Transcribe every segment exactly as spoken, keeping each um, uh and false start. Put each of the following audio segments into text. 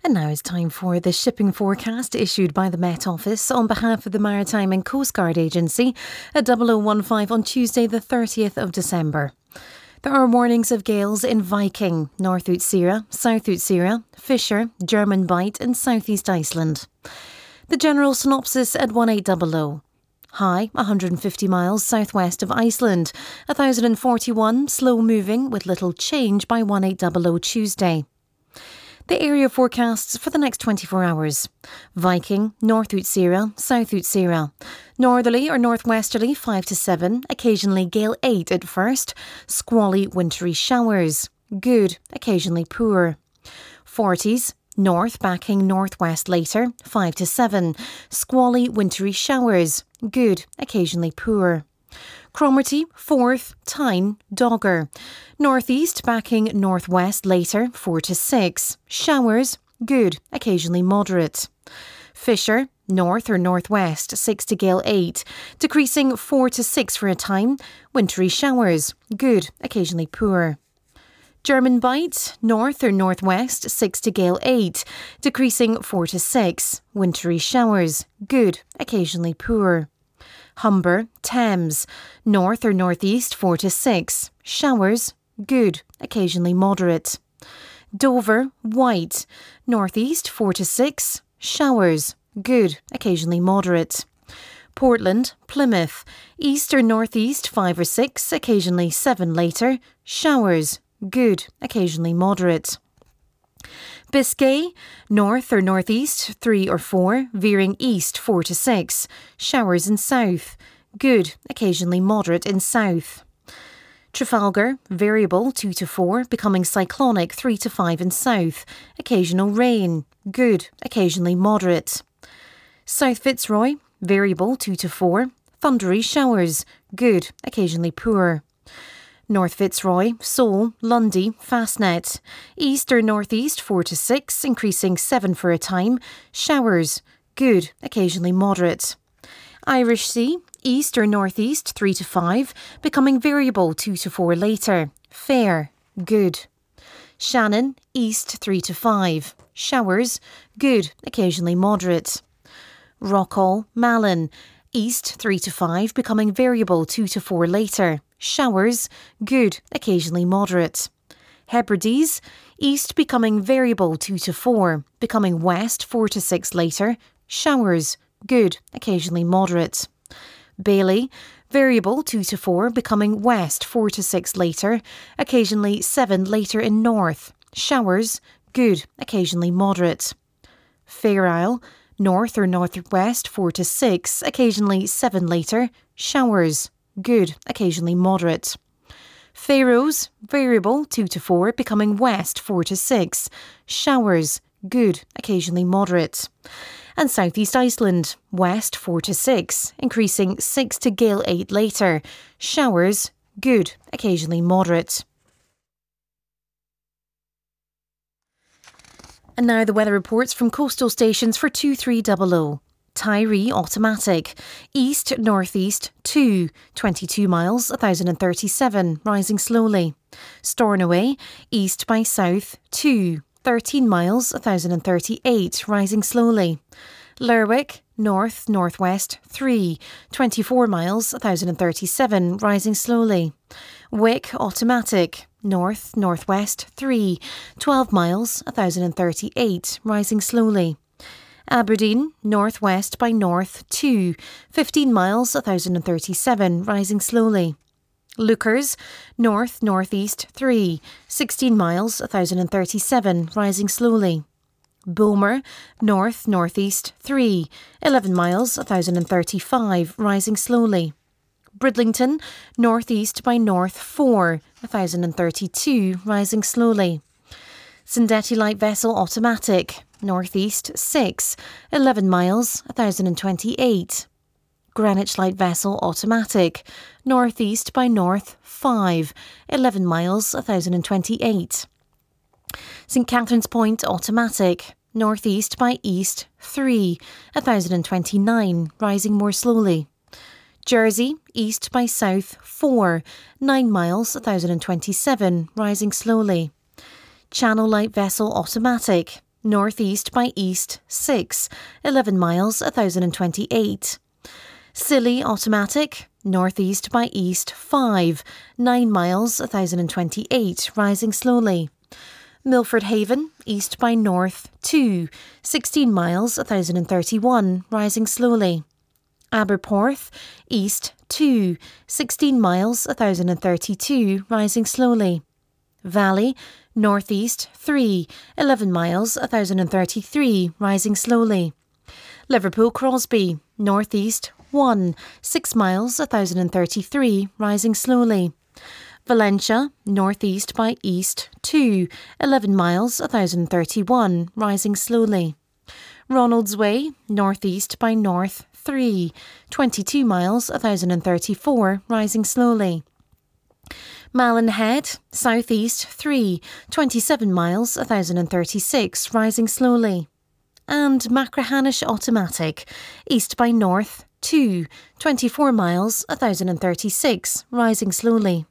And now it's time for the shipping forecast issued by the Met Office on behalf of the Maritime and Coast Guard Agency at double oh one five on Tuesday the thirtieth of December. There are warnings of gales in Viking, North Utsira, South Utsira, Fisher, German Bight and Southeast Iceland. The general synopsis at eighteen hundred. High, one hundred fifty miles southwest of Iceland, one thousand forty-one, slow moving with little change by eighteen hundred Tuesday. The area forecasts for the next twenty-four hours. Viking, North Utsira, South Utsira. Northerly or northwesterly five to seven, occasionally gale eight at first. Squally wintry showers. Good, occasionally poor. forties, north backing northwest later, five to seven. Squally wintry showers. Good, occasionally poor. Cromarty, fourth, Tyne, Dogger. Northeast backing northwest later, four to six. Showers, good, occasionally moderate. Fisher, north or northwest, six to gale eight. Decreasing four to six for a time. Wintry showers, good, occasionally poor. German Bight, north or northwest, six to gale eight. Decreasing four to six. Wintry showers, good, occasionally poor. Humber, Thames, north or northeast four to six. Showers, good, occasionally moderate. Dover, White, northeast four to six. Showers, good, occasionally moderate. Portland, Plymouth, east or northeast five or six, occasionally seven later. Showers, good, occasionally moderate. Biscay, north or northeast three or four, veering east four to six. Showers in south. Good, occasionally moderate in south. Trafalgar, variable two to four, becoming cyclonic three to five in south. Occasional rain. Good, occasionally moderate. South Fitzroy, variable two to four, thundery showers. Good, occasionally poor. North Fitzroy, Seoul, Lundy, Fastnet. East or northeast four to six, increasing seven for a time. Showers, good, occasionally moderate. Irish Sea, east or northeast three to five, becoming variable two to four later. Fair, good. Shannon, east three to five. Showers, good, occasionally moderate. Rockall, Malin, east three to five, becoming variable two to four later. Showers, good, occasionally moderate. Hebrides, east becoming variable two to four, becoming west four to six later. Showers, good, occasionally moderate. Bailey, variable two to four, becoming west four to six later, occasionally seven later in north. Showers, good, occasionally moderate. Fair Isle, north or northwest four to six, occasionally seven later. Showers, good, occasionally moderate. Faroes, variable two to four, becoming west four to six. Showers, good, occasionally moderate. And Southeast Iceland, west four to six, increasing six to gale eight later. Showers, good, occasionally moderate. And now the weather reports from coastal stations for two three hundred. Tiree automatic, east northeast two, twenty-two miles, one thousand thirty-seven, rising slowly. Stornoway, east by south two, thirteen miles, one thousand thirty-eight, rising slowly. Lerwick, north northwest three, twenty-four miles, one thousand thirty-seven, rising slowly. Wick automatic, north northwest three, twelve miles, one thousand thirty-eight, rising slowly. Aberdeen, northwest by north two, fifteen miles, one thousand thirty-seven, rising slowly. Lookers, north northeast three, sixteen miles, one thousand thirty-seven, rising slowly. Bulmer, north northeast three, eleven miles, one thousand thirty-five, rising slowly. Bridlington, northeast by north four, one thousand thirty-two, rising slowly. Sandeti light vessel automatic, northeast six, eleven miles, one thousand twenty-eight. Greenwich light vessel automatic, northeast by north five, eleven miles, one thousand twenty-eight. St Catherine's Point automatic, northeast by east three, one thousand twenty-nine, rising more slowly. Jersey, east by south four, nine miles, one thousand twenty-seven, rising slowly. Channel light vessel automatic, northeast by east six, eleven miles one thousand twenty-eight. Scilly automatic, northeast by east five, nine miles one thousand twenty-eight, rising slowly. Milford Haven, east by north two, sixteen miles one thousand thirty-one, rising slowly. Aberporth, east two, sixteen miles one thousand thirty-two, rising slowly. Valley, northeast three, eleven miles one thousand thirty-three, rising slowly. Liverpool Crosby, northeast one, six miles one thousand thirty-three, rising slowly. Valentia, northeast by east two, eleven miles one thousand thirty-one, rising slowly. Ronalds Way, northeast by north three, twenty-two miles one thousand thirty-four, rising slowly. Malin Head, southeast three, twenty-seven miles one thousand thirty-six, rising slowly. And Machrihanish automatic, east by north two, twenty-four miles one thousand thirty-six, rising slowly.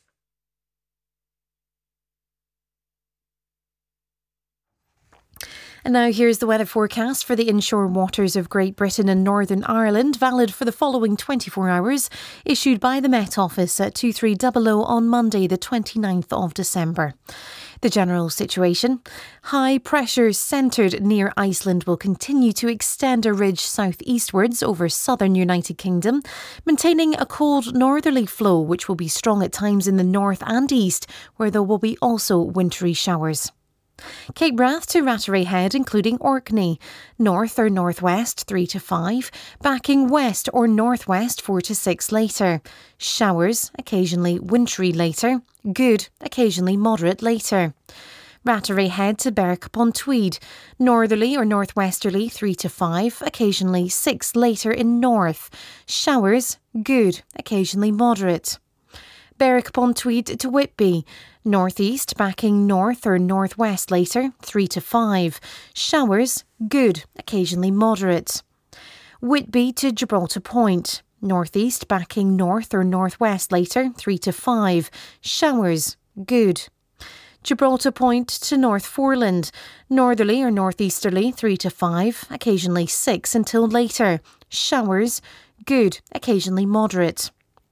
And now here's the weather forecast for the inshore waters of Great Britain and Northern Ireland, valid for the following twenty-four hours, issued by the Met Office at two three hundred on Monday the twenty-ninth of December. The general situation: high pressure centred near Iceland will continue to extend a ridge southeastwards over southern United Kingdom, maintaining a cold northerly flow which will be strong at times in the north and east, where there will be also wintry showers. Cape Wrath to Ratteray Head, including Orkney. North or northwest three to five, backing west or northwest four to six later. Showers, occasionally wintry later. Good, occasionally moderate later. Ratteray Head to Berwick upon Tweed. Northerly or northwesterly three to five, occasionally six later in north. Showers, good, occasionally moderate. Berwick upon Tweed to Whitby. Northeast backing north or northwest later, three to five. Showers, good, occasionally moderate. Whitby to Gibraltar Point. Northeast backing north or northwest later, three to five. Showers, good. Gibraltar Point to North Foreland. Northerly or northeasterly, three to five. Occasionally six until later. Showers, good, occasionally moderate.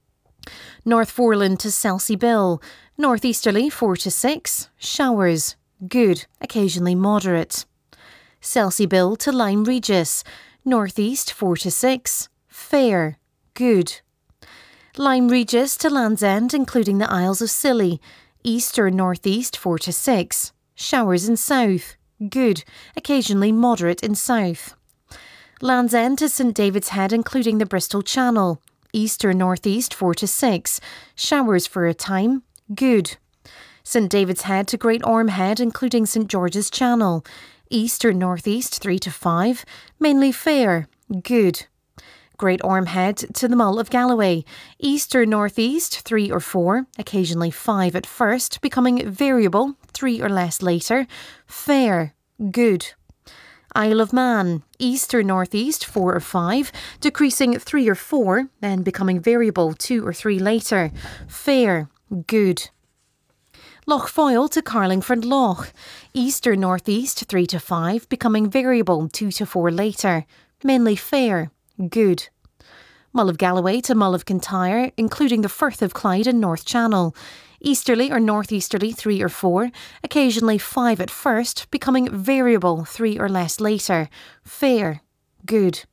North Foreland to Selsey Bill. Northeasterly four to six, showers, good, occasionally moderate. Selsey Bill to Lyme Regis. Northeast four to six, fair, good. Lyme Regis to Land's End, including the Isles of Scilly. East or northeast four to six, showers in south, good, occasionally moderate in south. Land's End to St David's Head, including the Bristol Channel. East or northeast four to six, showers for a time, good. St David's Head to Great Orme Head, including St George's Channel. East or northeast three to five, mainly fair, good. Great Orme Head to the Mull of Galloway. East or northeast three or four, occasionally five at first, becoming variable, three or less later. Fair, good. Isle of Man, east or northeast four or five, decreasing three or four, then becoming variable two or three later. Fair, good. Loch Foyle to Carlingford Loch, east or northeast three to five, becoming variable two to four later. Mainly fair, good. Mull of Galloway to Mull of Kintyre, including the Firth of Clyde and North Channel. Easterly or northeasterly three or four, occasionally five at first, becoming variable three or less later. Fair, good.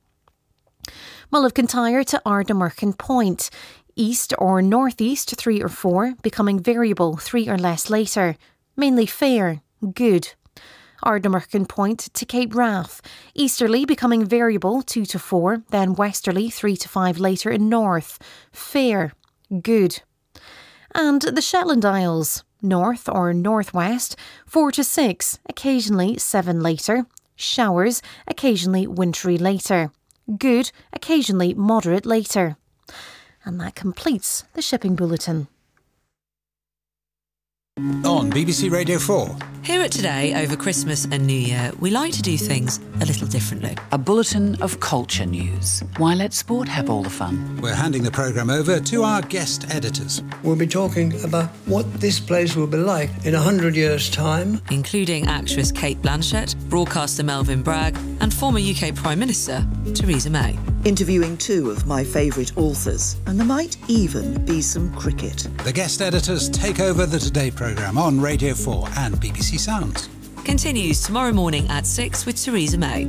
Mull of Kintyre to Ardnamurchan Point. East or northeast three or four, becoming variable three or less later. Mainly fair, good. Ardnamurchan Point to Cape Wrath. Easterly becoming variable two to four, then westerly three to five later in north. Fair, good. And the Shetland Isles, north or northwest, four to six, occasionally seven later. Showers, occasionally wintry later. Good, occasionally moderate later. And that completes the shipping bulletin. On B B C Radio four. Here at Today, over Christmas and New Year, we like to do things a little differently. A bulletin of culture news. Why let sport have all the fun? We're handing the programme over to our guest editors. We'll be talking about what this place will be like in a hundred years' time. Including actress Kate Blanchett, broadcaster Melvyn Bragg, and former U K Prime Minister Theresa May. Interviewing two of my favourite authors, and there might even be some cricket. The guest editors take over the Today programme on Radio four and B B C Sounds. Continues tomorrow morning at six with Theresa May.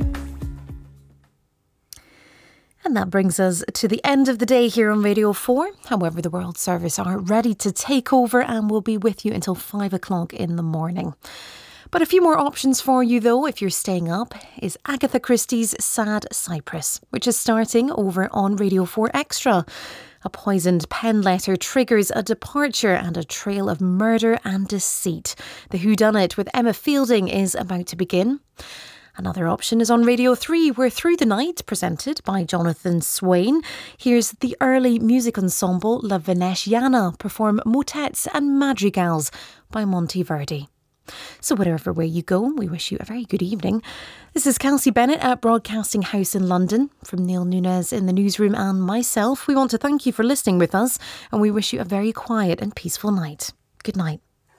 And that brings us to the end of the day here on Radio four. However, the World Service are ready to take over and will be with you until five o'clock in the morning. But a few more options for you, though, if you're staying up, is Agatha Christie's Sad Cypress, which is starting over on Radio four Extra. A poisoned pen letter triggers a departure and a trail of murder and deceit. The whodunit with Emma Fielding is about to begin. Another option is on Radio three, where Through the Night, presented by Jonathan Swain, here's the early music ensemble La Venetiana perform motets and madrigals by Monteverdi. So whatever way you go, we wish you a very good evening. This is Kelsey Bennett at Broadcasting House in London. From Neil Nunes in the newsroom and myself, we want to thank you for listening with us, and we wish you a very quiet and peaceful night. Good night.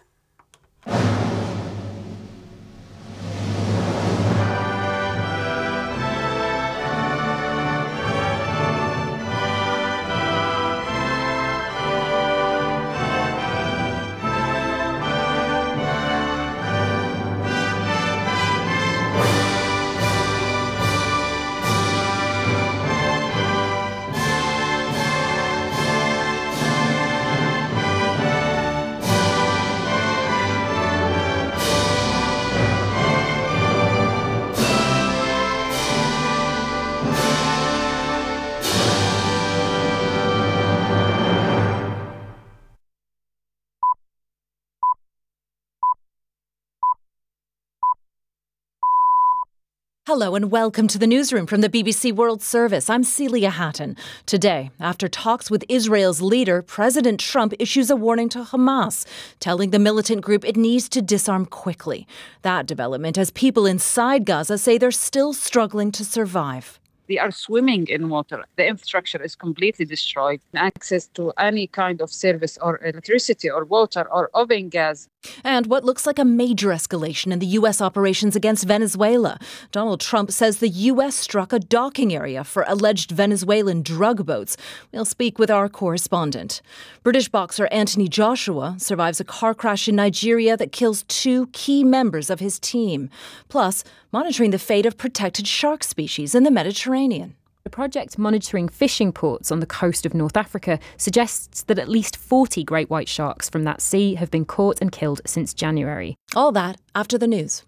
Hello and welcome to the newsroom from the B B C World Service. I'm Celia Hatton. Today, after talks with Israel's leader, President Trump issues a warning to Hamas, telling the militant group it needs to disarm quickly. That development as people inside Gaza say they're still struggling to survive. They are swimming in water. The infrastructure is completely destroyed. Access to any kind of service or electricity or water or oven gas. And what looks like a major escalation in the U S operations against Venezuela. Donald Trump says the U S struck a docking area for alleged Venezuelan drug boats. We'll speak with our correspondent. British boxer Anthony Joshua survives a car crash in Nigeria that kills two key members of his team. Plus, monitoring the fate of protected shark species in the Mediterranean. A project monitoring fishing ports on the coast of North Africa suggests that at least forty great white sharks from that sea have been caught and killed since January. All that after the news.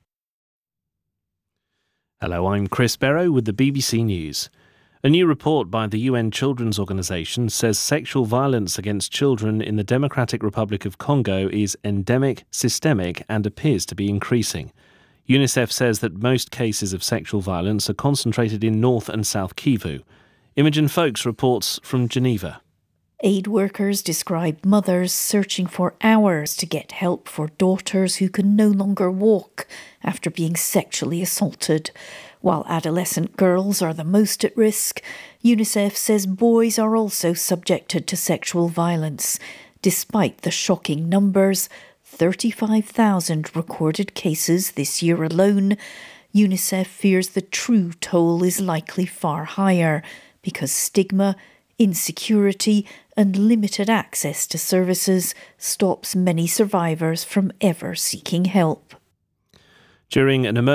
Hello, I'm Chris Barrow with the B B C News. A new report by the U N Children's Organization says sexual violence against children in the Democratic Republic of Congo is endemic, systemic, and appears to be increasing. UNICEF says that most cases of sexual violence are concentrated in North and South Kivu. Imogen Folks reports from Geneva. Aid workers describe mothers searching for hours to get help for daughters who can no longer walk after being sexually assaulted. While adolescent girls are the most at risk, UNICEF says boys are also subjected to sexual violence. Despite the shocking numbers, thirty-five thousand recorded cases this year alone, UNICEF fears the true toll is likely far higher because stigma, insecurity and limited access to services stops many survivors from ever seeking help. During an emergency